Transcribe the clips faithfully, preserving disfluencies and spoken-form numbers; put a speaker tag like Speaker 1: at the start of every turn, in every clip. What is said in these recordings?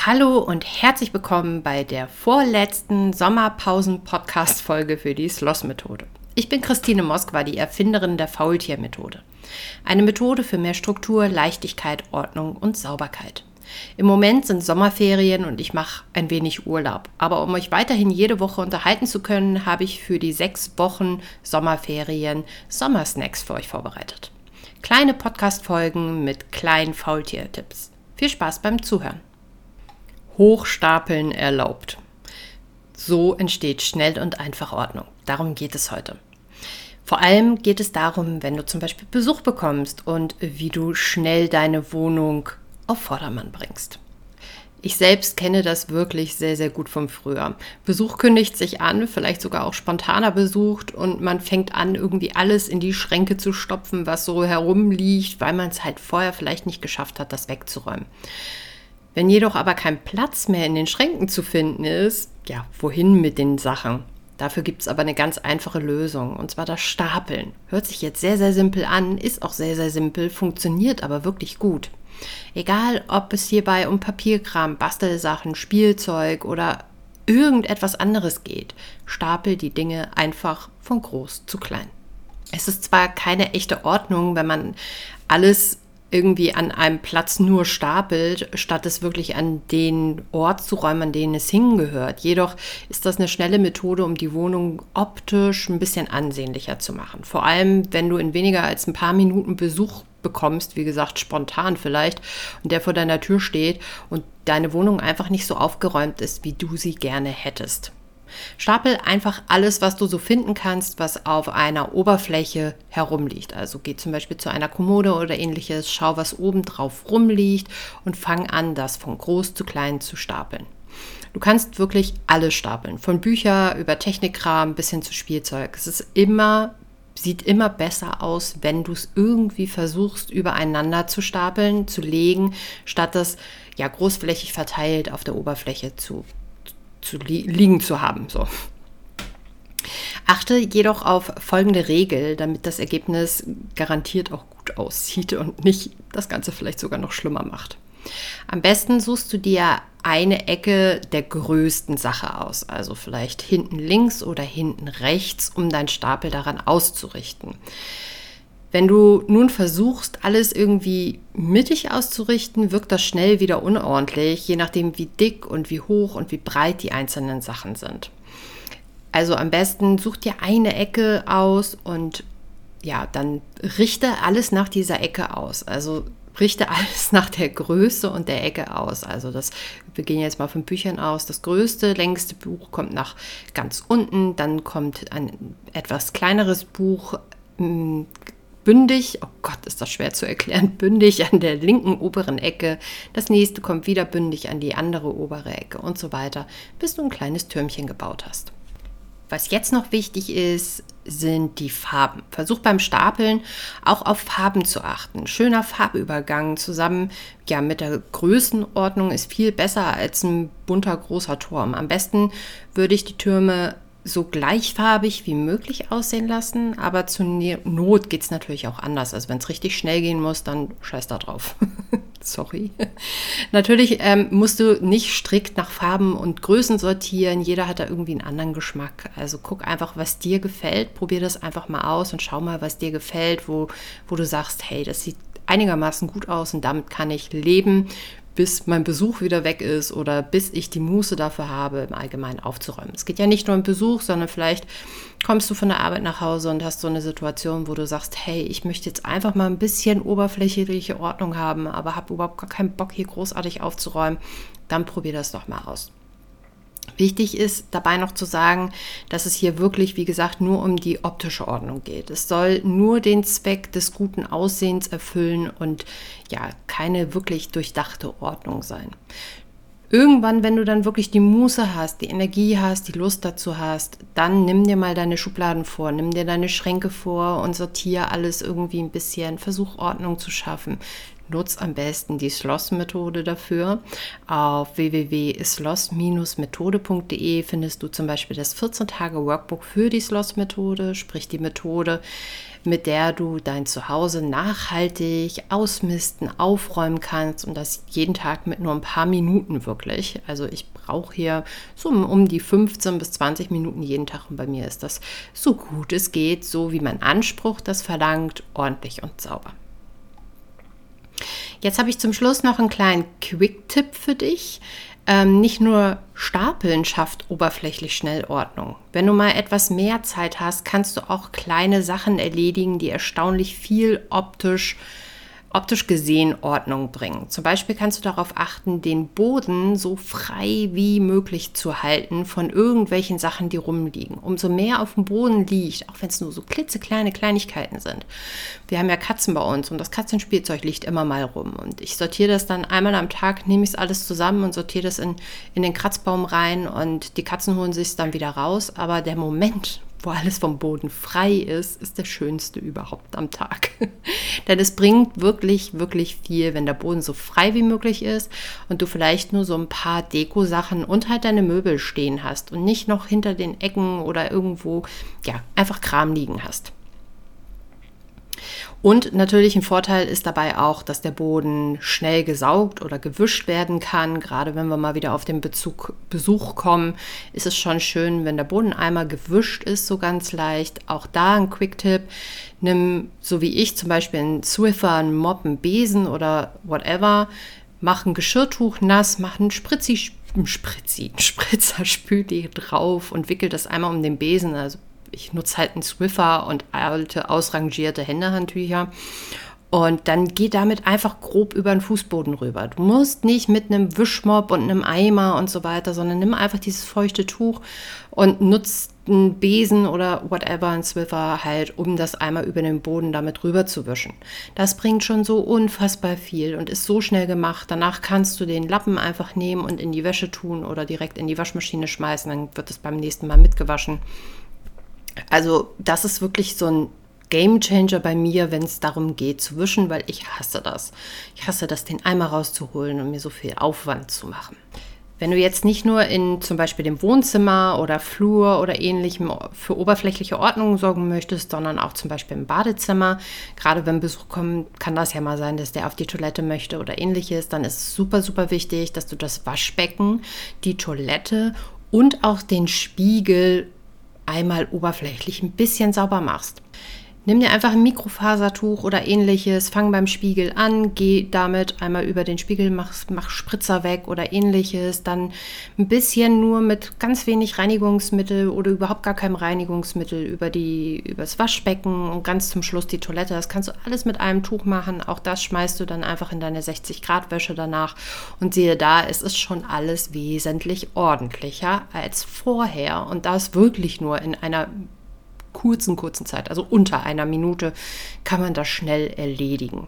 Speaker 1: Hallo und herzlich willkommen bei der vorletzten Sommerpausen-Podcast-Folge für die Sloss-Methode. Ich bin Christine Moskwa, die Erfinderin der Faultier-Methode. Eine Methode für mehr Struktur, Leichtigkeit, Ordnung und Sauberkeit. Im Moment sind Sommerferien und ich mache ein wenig Urlaub. Aber um euch weiterhin jede Woche unterhalten zu können, habe ich für die sechs Wochen Sommerferien Sommersnacks für euch vorbereitet. Kleine Podcast-Folgen mit kleinen Faultier-Tipps. Viel Spaß beim Zuhören. Hochstapeln erlaubt. So entsteht schnell und einfach Ordnung. Darum geht es heute. Vor allem geht es darum, wenn du zum Beispiel Besuch bekommst und wie du schnell deine Wohnung auf Vordermann bringst. Ich selbst kenne das wirklich sehr, sehr gut vom Frühjahr. Besuch kündigt sich an, vielleicht sogar auch spontaner Besuch und man fängt an, irgendwie alles in die Schränke zu stopfen, was so herumliegt, weil man es halt vorher vielleicht nicht geschafft hat, das wegzuräumen. Wenn jedoch aber kein Platz mehr in den Schränken zu finden ist, ja, wohin mit den Sachen? Dafür gibt es aber eine ganz einfache Lösung, und zwar das Stapeln. Hört sich jetzt sehr, sehr simpel an, ist auch sehr, sehr simpel, funktioniert aber wirklich gut. Egal, ob es hierbei um Papierkram, Bastelsachen, Spielzeug oder irgendetwas anderes geht, stapel die Dinge einfach von groß zu klein. Es ist zwar keine echte Ordnung, wenn man alles irgendwie an einem Platz nur stapelt, statt es wirklich an den Ort zu räumen, an den es hingehört. Jedoch ist das eine schnelle Methode, um die Wohnung optisch ein bisschen ansehnlicher zu machen. Vor allem, wenn du in weniger als ein paar Minuten Besuch bekommst, wie gesagt, spontan vielleicht, und der vor deiner Tür steht und deine Wohnung einfach nicht so aufgeräumt ist, wie du sie gerne hättest. Stapel einfach alles, was du so finden kannst, was auf einer Oberfläche herumliegt. Also geh zum Beispiel zu einer Kommode oder ähnliches, schau, was oben drauf rumliegt und fang an, das von groß zu klein zu stapeln. Du kannst wirklich alles stapeln, von Bücher über Technikkram bis hin zu Spielzeug. Es ist immer, sieht immer besser aus, wenn du es irgendwie versuchst, übereinander zu stapeln, zu legen, statt das ja großflächig verteilt auf der Oberfläche zu zu li- liegen zu haben. So. Achte jedoch auf folgende Regel, damit das Ergebnis garantiert auch gut aussieht und nicht das Ganze vielleicht sogar noch schlimmer macht. Am besten suchst du dir eine Ecke der größten Sache aus, also vielleicht hinten links oder hinten rechts, um deinen Stapel daran auszurichten. Wenn du nun versuchst, alles irgendwie mittig auszurichten, wirkt das schnell wieder unordentlich, je nachdem wie dick und wie hoch und wie breit die einzelnen Sachen sind. Also am besten such dir eine Ecke aus und ja, dann richte alles nach dieser Ecke aus. Also richte alles nach der Größe und der Ecke aus. Also das, wir gehen jetzt mal von Büchern aus. Das größte, längste Buch kommt nach ganz unten, dann kommt ein etwas kleineres Buch mh, bündig, oh Gott, ist das schwer zu erklären, bündig an der linken oberen Ecke. Das nächste kommt wieder bündig an die andere obere Ecke und so weiter, bis du ein kleines Türmchen gebaut hast. Was jetzt noch wichtig ist, sind die Farben. Versuch beim Stapeln auch auf Farben zu achten. Schöner Farbübergang zusammen ja, mit der Größenordnung ist viel besser als ein bunter großer Turm. Am besten würde ich die Türme so gleichfarbig wie möglich aussehen lassen, aber zur Not geht es natürlich auch anders. Also wenn es richtig schnell gehen muss, dann scheiß da drauf. Sorry. Natürlich ähm, musst du nicht strikt nach Farben und Größen sortieren. Jeder hat da irgendwie einen anderen Geschmack. Also guck einfach, was dir gefällt. Probier das einfach mal aus und schau mal, was dir gefällt, wo, wo du sagst, hey, das sieht einigermaßen gut aus und damit kann ich leben, bis mein Besuch wieder weg ist oder bis ich die Muße dafür habe, im Allgemeinen aufzuräumen. Es geht ja nicht nur um Besuch, sondern vielleicht kommst du von der Arbeit nach Hause und hast so eine Situation, wo du sagst, hey, ich möchte jetzt einfach mal ein bisschen oberflächliche Ordnung haben, aber habe überhaupt gar keinen Bock, hier großartig aufzuräumen. Dann probier das doch mal aus. Wichtig ist dabei noch zu sagen, dass es hier wirklich, wie gesagt, nur um die optische Ordnung geht. Es soll nur den Zweck des guten Aussehens erfüllen und ja, keine wirklich durchdachte Ordnung sein. Irgendwann, wenn du dann wirklich die Muße hast, die Energie hast, die Lust dazu hast, dann nimm dir mal deine Schubladen vor, nimm dir deine Schränke vor und sortiere alles irgendwie ein bisschen, versuch Ordnung zu schaffen. nutz am besten die Sloss-Methode dafür. Auf w w w punkt sloss Bindestrich methode punkt d e findest du zum Beispiel das vierzehn Tage Workbook für die Sloss-Methode, sprich die Methode, mit der du dein Zuhause nachhaltig ausmisten, aufräumen kannst und das jeden Tag mit nur ein paar Minuten wirklich. Also ich brauche hier so um die fünfzehn bis zwanzig Minuten jeden Tag und bei mir ist das so gut es geht, so wie mein Anspruch das verlangt, ordentlich und sauber. Jetzt habe ich zum Schluss noch einen kleinen Quick-Tipp für dich. Ähm, nicht nur Stapeln schafft oberflächlich schnell Ordnung. Wenn du mal etwas mehr Zeit hast, kannst du auch kleine Sachen erledigen, die erstaunlich viel optisch, optisch gesehen Ordnung bringen. Zum Beispiel kannst du darauf achten, den Boden so frei wie möglich zu halten von irgendwelchen Sachen, die rumliegen. Umso mehr auf dem Boden liegt, auch wenn es nur so klitzekleine Kleinigkeiten sind. Wir haben ja Katzen bei uns und das Katzenspielzeug liegt immer mal rum. Und ich sortiere das dann einmal am Tag, nehme ich es alles zusammen und sortiere das in, in den Kratzbaum rein und die Katzen holen sich es dann wieder raus. Aber der Moment, wo alles vom Boden frei ist, ist der schönste überhaupt am Tag. Denn es bringt wirklich, wirklich viel, wenn der Boden so frei wie möglich ist und du vielleicht nur so ein paar Deko-Sachen und halt deine Möbel stehen hast und nicht noch hinter den Ecken oder irgendwo, ja, einfach Kram liegen hast. Und natürlich ein Vorteil ist dabei auch, dass der Boden schnell gesaugt oder gewischt werden kann. Gerade wenn wir mal wieder auf den Bezug, Besuch kommen, ist es schon schön, wenn der Boden einmal gewischt ist, so ganz leicht. Auch da ein Quick-Tipp. Nimm, so wie ich zum Beispiel einen Swiffer, einen Mop, einen Besen oder whatever. Mach ein Geschirrtuch nass, mach einen Spritzi, einen Spritzi, einen Spritzer Spüli drauf und wickel das einmal um den Besen, also ich nutze halt einen Swiffer und alte, ausrangierte Händehandtücher. Und dann geh damit einfach grob über den Fußboden rüber. Du musst nicht mit einem Wischmopp und einem Eimer und so weiter, sondern nimm einfach dieses feuchte Tuch und nutz einen Besen oder whatever, einen Swiffer halt, um das einmal über den Boden damit rüber zu wischen. Das bringt schon so unfassbar viel und ist so schnell gemacht. Danach kannst du den Lappen einfach nehmen und in die Wäsche tun oder direkt in die Waschmaschine schmeißen. Dann wird es beim nächsten Mal mitgewaschen. Also das ist wirklich so ein Gamechanger bei mir, wenn es darum geht zu wischen, weil ich hasse das. Ich hasse das, den Eimer rauszuholen und mir so viel Aufwand zu machen. Wenn du jetzt nicht nur in zum Beispiel dem Wohnzimmer oder Flur oder ähnlichem für oberflächliche Ordnung sorgen möchtest, sondern auch zum Beispiel im Badezimmer, gerade wenn Besuch kommt, kann das ja mal sein, dass der auf die Toilette möchte oder ähnliches, dann ist es super, super wichtig, dass du das Waschbecken, die Toilette und auch den Spiegel einmal oberflächlich ein bisschen sauber machst. Nimm dir einfach ein Mikrofasertuch oder ähnliches, fang beim Spiegel an, geh damit einmal über den Spiegel, mach, mach Spritzer weg oder ähnliches, dann ein bisschen nur mit ganz wenig Reinigungsmittel oder überhaupt gar keinem Reinigungsmittel über die, übers Waschbecken und ganz zum Schluss die Toilette. Das kannst du alles mit einem Tuch machen, auch das schmeißt du dann einfach in deine sechzig Grad Wäsche danach und siehe da, es ist schon alles wesentlich ordentlicher als vorher und das wirklich nur in einer kurzen, kurzen Zeit, also unter einer Minute, kann man das schnell erledigen.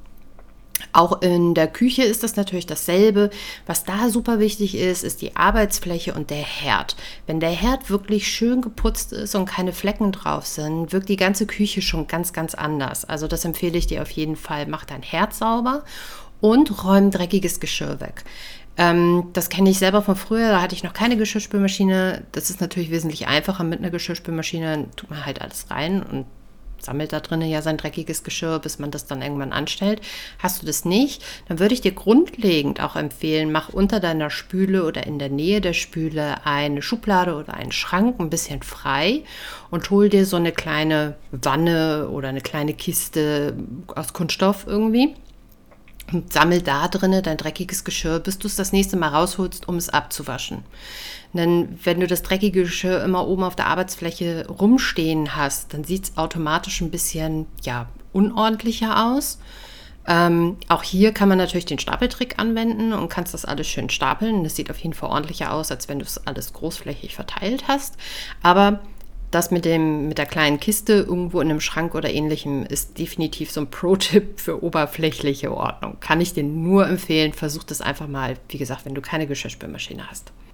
Speaker 1: Auch in der Küche ist das natürlich dasselbe. Was da super wichtig ist, ist die Arbeitsfläche und der Herd. Wenn der Herd wirklich schön geputzt ist und keine Flecken drauf sind, wirkt die ganze Küche schon ganz, ganz anders. Also das empfehle ich dir auf jeden Fall. Mach dein Herd sauber und räum dreckiges Geschirr weg. Ähm, das kenne ich selber von früher, da hatte ich noch keine Geschirrspülmaschine. Das ist natürlich wesentlich einfacher mit einer Geschirrspülmaschine. Tut man halt alles rein und sammelt da drinnen ja sein dreckiges Geschirr, bis man das dann irgendwann anstellt. Hast du das nicht, dann würde ich dir grundlegend auch empfehlen, mach unter deiner Spüle oder in der Nähe der Spüle eine Schublade oder einen Schrank ein bisschen frei und hol dir so eine kleine Wanne oder eine kleine Kiste aus Kunststoff irgendwie. Und sammel da drinnen dein dreckiges Geschirr, bis du es das nächste Mal rausholst, um es abzuwaschen. Denn wenn du das dreckige Geschirr immer oben auf der Arbeitsfläche rumstehen hast, dann sieht es automatisch ein bisschen ja, unordentlicher aus. Ähm, auch hier kann man natürlich den Stapeltrick anwenden und kannst das alles schön stapeln. Das sieht auf jeden Fall ordentlicher aus, als wenn du es alles großflächig verteilt hast. Aber das mit dem, mit der kleinen Kiste irgendwo in einem Schrank oder ähnlichem ist definitiv so ein Pro-Tipp für oberflächliche Ordnung. Kann ich dir nur empfehlen, versuch das einfach mal, wie gesagt, wenn du keine Geschirrspülmaschine hast.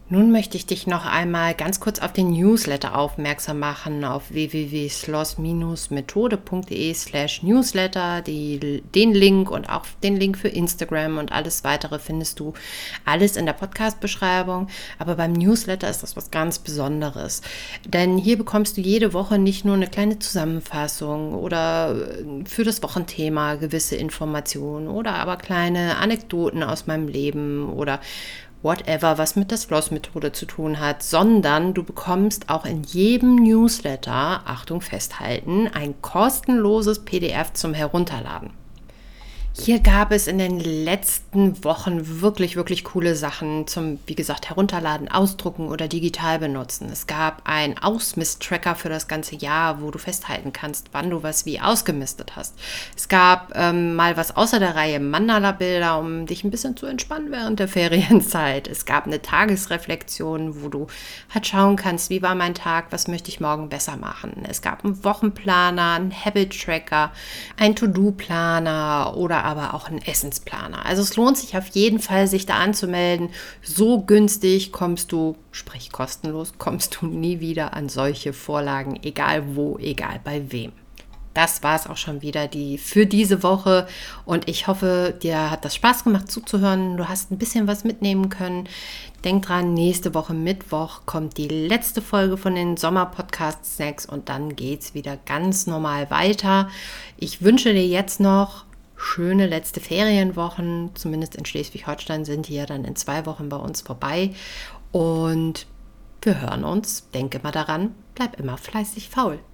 Speaker 1: Nun möchte ich dich noch einmal ganz kurz auf den Newsletter aufmerksam machen auf w w w punkt sloss methode punkt de slash newsletter. Die, den Link und auch den Link für Instagram und alles weitere findest du alles in der Podcast-Beschreibung. Aber beim Newsletter ist das was ganz Besonderes. Denn hier bekommst du jede Woche nicht nur eine kleine Zusammenfassung oder für das Wochenthema gewisse Informationen oder aber kleine Anekdoten aus meinem Leben oder whatever, was mit der Sloss-Methode zu tun hat, sondern du bekommst auch in jedem Newsletter, Achtung festhalten, ein kostenloses P D F zum Herunterladen. Hier gab es in den letzten Wochen wirklich, wirklich coole Sachen zum, wie gesagt, Herunterladen, Ausdrucken oder digital benutzen. Es gab einen Ausmist-Tracker für das ganze Jahr, wo du festhalten kannst, wann du was wie ausgemistet hast. Es gab ähm, mal was außer der Reihe Mandala-Bilder, um dich ein bisschen zu entspannen während der Ferienzeit. Es gab eine Tagesreflexion, wo du halt schauen kannst, wie war mein Tag, was möchte ich morgen besser machen. Es gab einen Wochenplaner, einen Habit-Tracker, einen To-Do-Planer oder aber auch einen Essensplaner. Also es lohnt sich auf jeden Fall, sich da anzumelden. So günstig kommst du, sprich kostenlos, kommst du nie wieder an solche Vorlagen, egal wo, egal bei wem. Das war es auch schon wieder die für diese Woche und ich hoffe, dir hat das Spaß gemacht zuzuhören. Du hast ein bisschen was mitnehmen können. Denk dran, nächste Woche Mittwoch kommt die letzte Folge von den Sommer-Podcast-Snacks und dann geht's wieder ganz normal weiter. Ich wünsche dir jetzt noch schöne letzte Ferienwochen, zumindest in Schleswig-Holstein sind die ja dann in zwei Wochen bei uns vorbei und wir hören uns. Denke mal daran, bleib immer fleißig faul.